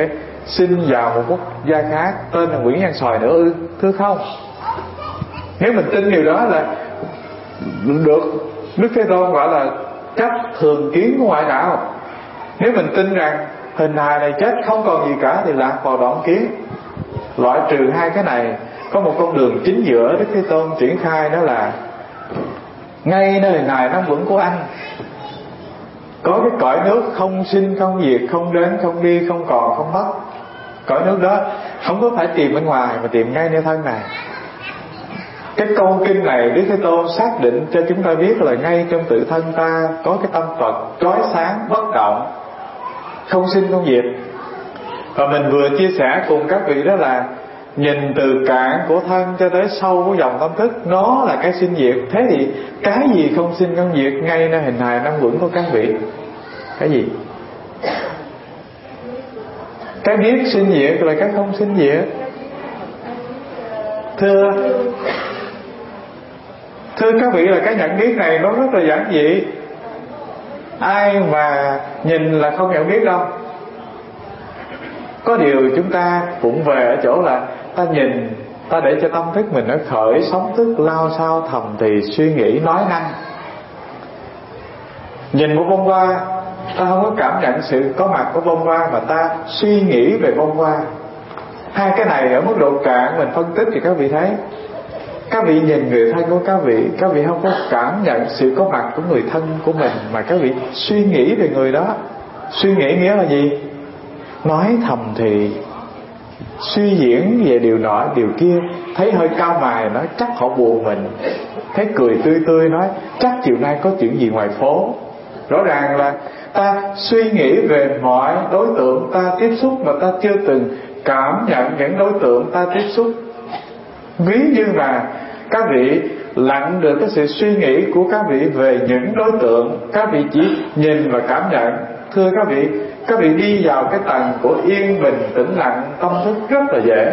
sinh vào một quốc gia khác tên là Nguyễn Văn Sòi nữa ư? Thưa không. Nếu mình tin điều đó là được Đức Thế Tôn gọi là chấp thường kiến của ngoại đạo. Nếu mình tin rằng hình hài này chết không còn gì cả thì lạc vào đoạn kiến. Loại trừ hai cái này, có một con đường chính giữa Đức Thế Tôn triển khai, đó là ngay nơi hình hài năm vững của anh có cái cõi nước không sinh không diệt, không đến không đi, không còn không mất. Cõi nước đó không có phải tìm bên ngoài mà tìm ngay nơi thân này. Cái câu kinh này Đức Thế Tôn xác định cho chúng ta biết là ngay trong tự thân ta có cái tâm Phật chói sáng bất động, không sinh không diệt. Và mình vừa chia sẻ cùng các vị đó là nhìn từ cạn của thân cho tới sâu của dòng tâm thức, nó là cái sinh diệt. Thế thì cái gì không sinh không diệt ngay nơi hình hài năm vững của các vị? Cái gì? Cái biết sinh diệt là cái không sinh diệt. Thưa các vị, là cái nhận biết này nó rất là giản dị. Ai mà nhìn là không nhận biết đâu. Có điều chúng ta cũng về ở chỗ là ta nhìn, ta để cho tâm thức mình nó khởi sóng thức lao sao thầm thì suy nghĩ nói năng. Nhìn một bông hoa, ta không có cảm nhận sự có mặt của bông hoa, mà ta suy nghĩ về bông hoa. Hai cái này ở mức độ cạn mình phân tích thì các vị thấy, các vị nhìn người thân của các vị không có cảm nhận sự có mặt của người thân của mình, mà các vị suy nghĩ về người đó. Suy nghĩ nghĩa là gì? Nói thầm thì, suy diễn về điều nọ điều kia. Thấy hơi cao mài nói chắc họ buồn mình, thấy cười tươi tươi nói chắc chiều nay có chuyện gì ngoài phố. Rõ ràng là ta suy nghĩ về mọi đối tượng ta tiếp xúc mà ta chưa từng cảm nhận những đối tượng ta tiếp xúc. Ví như là các vị lặng được cái sự suy nghĩ của các vị về những đối tượng, các vị chỉ nhìn và cảm nhận. Thưa các vị đi vào cái tầng của yên bình tĩnh lặng tâm thức rất là dễ.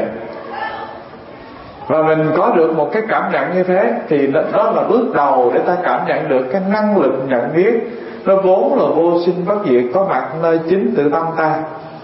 Và mình có được một cái cảm nhận như thế thì đó là bước đầu để ta cảm nhận được cái năng lực nhận biết nó vốn là vô sinh bất diệt, có mặt nơi chính tự tâm ta.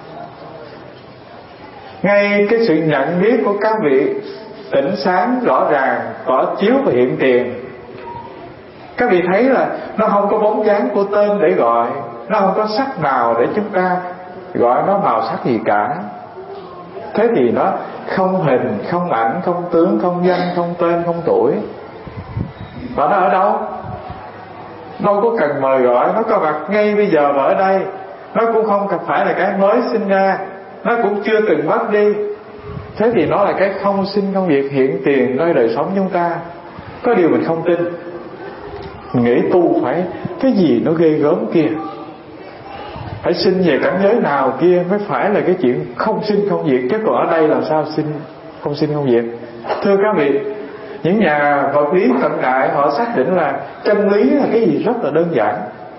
Ngay cái sự nhận biết của các vị tỉnh sáng rõ ràng, tỏ chiếu và hiện tiền. Các vị thấy là nó không có bóng dáng của tên để gọi, nó không có sắc màu để chúng ta gọi nó màu sắc gì cả. Thế thì nó không hình, không ảnh, không tướng, không danh, không tên, không tuổi. Và nó ở đâu? Đâu có cần mời gọi, nó có mặt ngay bây giờ và ở đây. Nó cũng không phải là cái mới sinh ra, nó cũng chưa từng mất đi. Thế thì nó là cái không sinh không diệt hiện tiền nơi đời sống chúng ta. Có điều mình không tin, mình nghĩ tu phải cái gì nó ghê gớm kia, phải sinh về cảnh giới nào kia mới phải là cái chuyện không sinh không diệt. Chứ còn ở đây làm sao không sinh không diệt? Thưa các vị, những nhà vật lý cận đại họ xác định là chân lý là cái gì rất là đơn giản.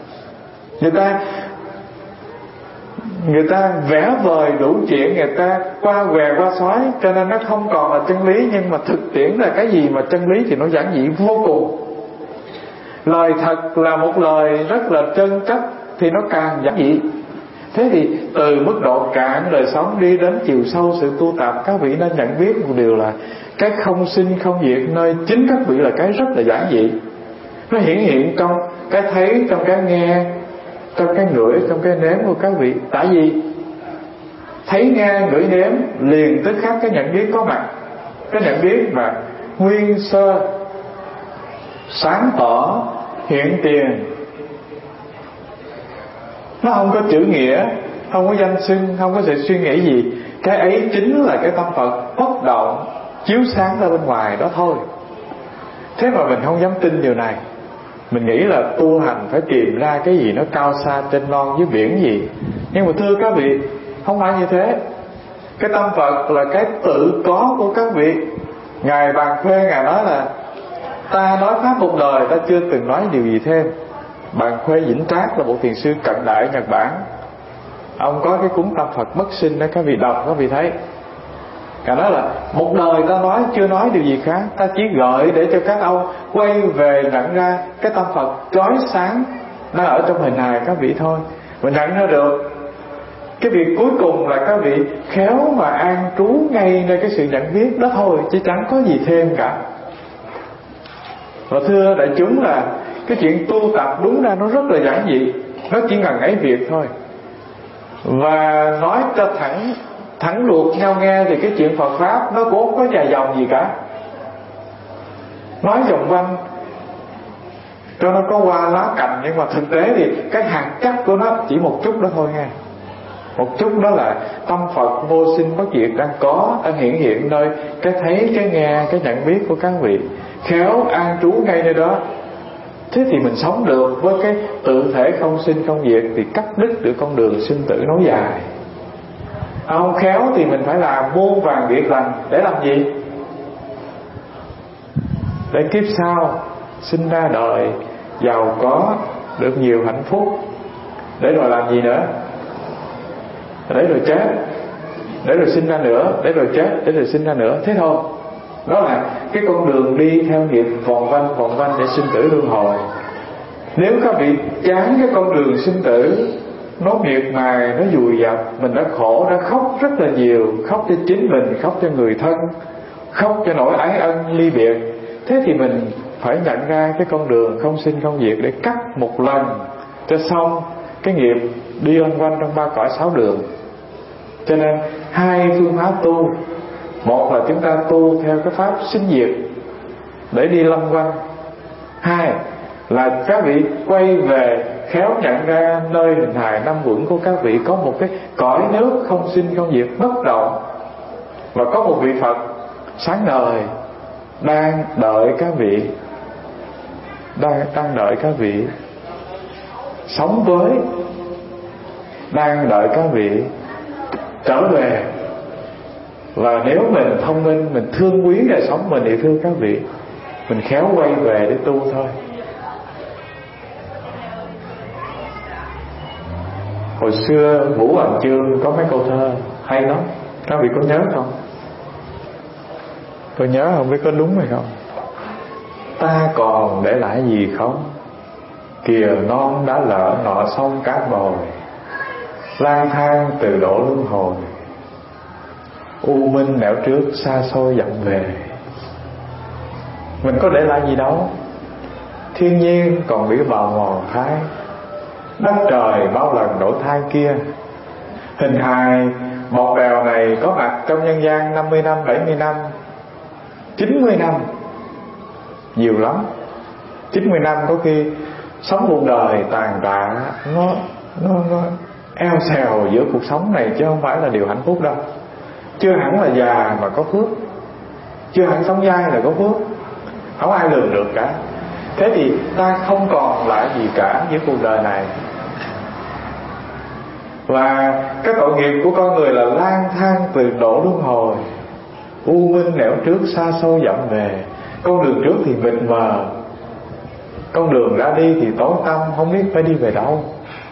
Người ta vẽ vời đủ chuyện, người ta qua què qua xoái, cho nên nó không còn là chân lý. Nhưng mà thực tiễn là cái gì mà chân lý thì nó giản dị vô cùng. Lời thật là một lời rất là chân chất thì nó càng giản dị. Thế thì từ mức độ cạn đời sống đi đến chiều sâu sự tu tập, các vị nên nhận biết một điều là cái không sinh không diệt nơi chính các vị là cái rất là giản dị. Nó hiển hiện trong cái thấy, trong cái nghe, trong cái ngửi, trong cái nếm của các vị. Tại vì thấy nghe ngửi nếm liền tức khắc cái nhận biết có mặt, cái nhận biết mà nguyên sơ, sáng tỏ, hiện tiền. Nó không có chữ nghĩa, không có danh xưng, không có sự suy nghĩ gì. Cái ấy chính là cái tâm Phật bất động chiếu sáng ra bên ngoài đó thôi. Thế mà mình không dám tin điều này. Mình nghĩ là tu hành phải tìm ra cái gì nó cao xa trên non dưới biển gì. Nhưng mà thưa các vị, không phải như thế. Cái tâm Phật là cái tự có của các vị. Ngài Bàn Khuê Ngài nói là ta nói pháp một đời, ta chưa từng nói điều gì thêm. Bàn Khuê Vĩnh Trác là một thiền sư cận đại Nhật Bản. Ông có cái cuốn Tâm Phật Bất Sinh đó, các vị đọc các vị thấy. Ngài nói là một đời ta nói chưa nói điều gì khác, ta chỉ gợi để cho các ông quay về nhận ra cái tâm Phật chói sáng nó ở trong hình hài các vị thôi. Mình nhận ra được Cái việc cuối cùng là các vị khéo mà an trú ngay nơi cái sự nhận biết đó thôi, chứ chẳng có gì thêm cả. Và thưa đại chúng là cái chuyện tu tập đúng ra nó rất là giản dị, nó chỉ cần ấy việc thôi. Và nói cho thẳng luộc nhau nghe thì cái chuyện Phật Pháp nó cũng không có dài dòng gì cả. Nói vòng quanh cho nó có hoa lá cành, nhưng mà thực tế thì cái hạt chất của nó chỉ một chút đó thôi nghe. Một chút đó là tâm Phật vô sinh bất diệt đang có, đang hiện nơi cái thấy, cái nghe, cái nhận biết của các vị. Khéo an trú ngay nơi đó, thế thì mình sống được với cái tự thể không sinh không diệt, thì cắt đứt được con đường sinh tử nối dài. Không khéo thì mình phải làm muôn vàn việc lành để làm gì? Để kiếp sau sinh ra đời giàu có, được nhiều hạnh phúc, để rồi làm gì nữa? Để rồi chết, để rồi sinh ra nữa, để rồi chết, để rồi sinh ra nữa, thế thôi. Đó là cái con đường đi theo nghiệp vòng quanh để sinh tử luân hồi. Nếu các vị chán cái con đường sinh tử, nó miệt mài, nó vùi dập, mình đã khổ, đã khóc rất là nhiều, khóc cho chính mình, khóc cho người thân, khóc cho nỗi ái ân ly biệt, thế thì mình phải nhận ra cái con đường không sinh không diệt để cắt một lần cho xong cái nghiệp đi loanh quanh trong ba cõi sáu đường. Cho nên hai phương pháp tu, một là chúng ta tu theo cái pháp sinh diệt để đi loanh quanh, hai là các vị quay về khéo nhận ra nơi hình hài năm uẩn của các vị có một cái cõi nước không sinh không diệt bất động, và có một vị Phật sáng ngời đang đợi các vị, đang đợi các vị sống với, đang đợi các vị trở về. Và nếu mình thông minh, mình thương quý đời sống mình thì thương các vị, mình khéo quay về để tu thôi. Hồi xưa Vũ Hoàng Chương có mấy câu thơ hay lắm, các vị có nhớ không? Tôi nhớ không biết có đúng hay không. Ta còn để lại gì không? Kìa non đã lỡ nọ sông cát bồi, lang thang từ độ luân hồi, u minh nẻo trước xa xôi dặm về. Mình có để lại gì đâu, thiên nhiên còn bị bào mòn thai, đất trời bao lần đổi thay kia. Hình hài bọt bèo này có mặt trong nhân gian 50 năm, 70 năm, 90 năm, nhiều lắm. 90 năm có khi sống một đời tàn tạ, nó eo xèo giữa cuộc sống này, chứ không phải là điều hạnh phúc đâu. Chưa hẳn là già mà có phước, chưa hẳn sống dai là có phước, không ai lường được cả. Thế thì ta không còn lại gì cả giữa cuộc đời này. Và cái tội nghiệp của con người là lang thang từ độ luân hồi, u minh nẻo trước xa xôi dặm về. Con đường trước thì mịt mờ, con đường đã đi thì tối tăm, không biết phải đi về đâu.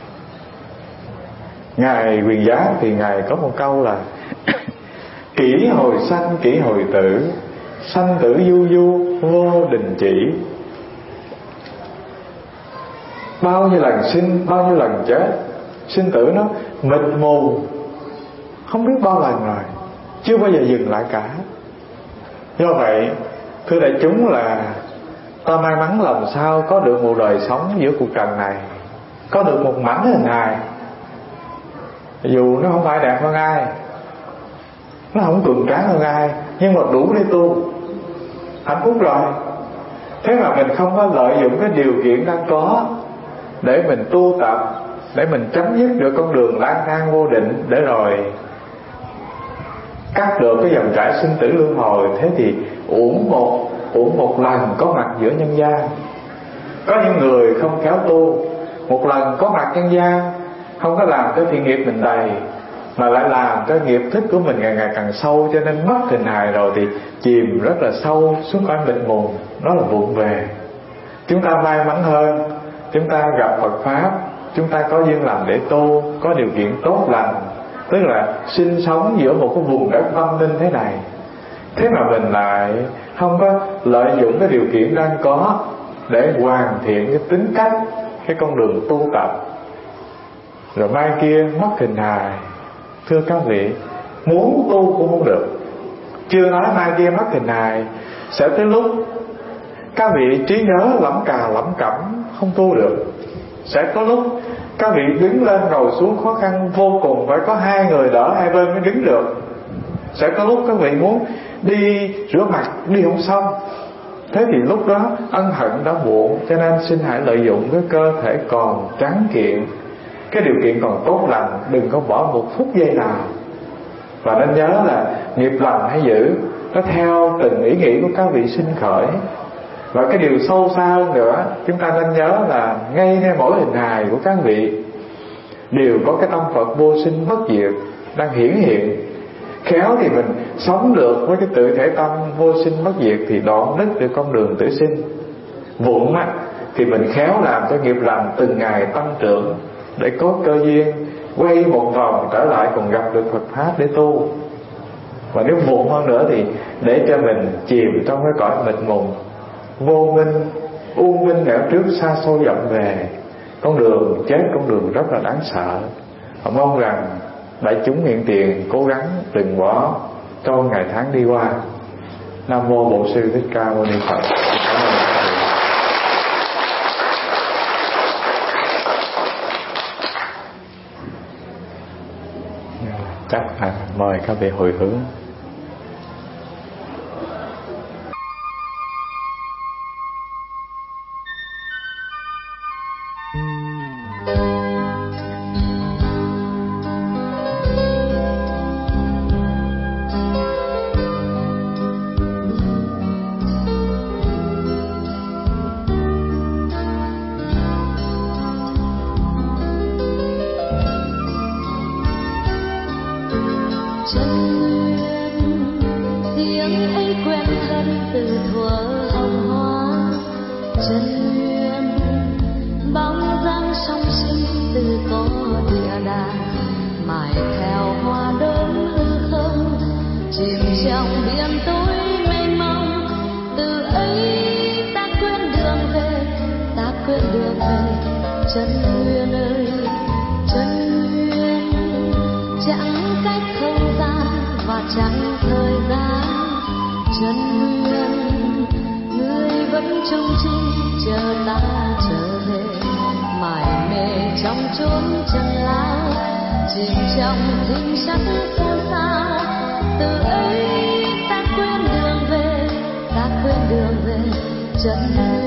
Ngài Quyền Giác thì Ngài có một câu là kỷ hồi sanh kỷ hồi tử, sanh tử du du vô đình chỉ. Bao nhiêu lần sinh, bao nhiêu lần chết, sinh tử nó mịt mù, không biết bao lần rồi, chưa bao giờ dừng lại cả. Do vậy thưa đại chúng là ta may mắn làm sao có được một đời sống giữa cuộc trần này, có được một mảnh hình hài, dù nó không phải đẹp hơn ai, nó không cường tráng hơn ai, nhưng mà đủ để tu, hạnh phúc rồi. Thế mà mình không có lợi dụng cái điều kiện đang có để mình tu tập, để mình chấm dứt được con đường lang thang vô định, để rồi cắt được cái dòng chảy sinh tử luân hồi. Thế thì uổng một lần có mặt giữa nhân gian. Có những người không khéo tu, một lần có mặt nhân gian không có làm cái thiện nghiệp mình đầy, mà lại làm cái nghiệp thức của mình ngày ngày càng sâu, cho nên mất hình hài rồi thì chìm rất là sâu xuống cõi mịt mùng, đó là vụng về. Chúng ta may mắn hơn, chúng ta gặp Phật Pháp, chúng ta có duyên lành để tu, có điều kiện tốt lành, tức là sinh sống giữa một cái vùng đất văn minh thế này. Thế mà mình lại không có lợi dụng cái điều kiện đang có để hoàn thiện cái tính cách, cái con đường tu tập, rồi mai kia mất hình hài, Thưa các vị, muốn tu cũng không được, chưa nói mai kia mất hình hài. Sẽ tới lúc các vị trí nhớ lẩm cà lẩm cẩm, không tu được. Sẽ có lúc các vị đứng lên ngồi xuống khó khăn vô cùng, phải có hai người đỡ hai bên mới đứng được. Sẽ có lúc các vị muốn đi rửa mặt đi không xong. Thế thì lúc đó ân hận đã muộn. Cho nên xin hãy lợi dụng cái cơ thể còn tráng kiện, cái điều kiện còn tốt lành, đừng có bỏ một phút giây nào. Và nên nhớ là nghiệp lành hay dữ, nó theo từng ý nghĩ của các vị sinh khởi. Và cái điều sâu xa hơn nữa, chúng ta nên nhớ là ngay nơi mỗi hình hài của các vị đều có cái tâm Phật vô sinh bất diệt đang hiển hiện. Khéo thì mình sống được với cái tự thể tâm vô sinh bất diệt thì đoạn đứt được con đường tử sinh. Vụng á thì mình khéo làm cho nghiệp lành từng ngày tăng trưởng, để có cơ duyên quay một vòng trở lại còn gặp được Phật Pháp để tu. Và nếu muộn hơn nữa thì để cho mình chìm trong cái cõi mịt mùng vô minh, u minh ở trước xa xôi vọng về. Con đường chết, con đường rất là đáng sợ. Và mong rằng đại chúng hiện tiền cố gắng đừng bỏ cho ngày tháng đi qua. Nam mô Bổn Sư Thích Ca Mâu Ni Phật. Chắc mời các vị hồi hướng. Chân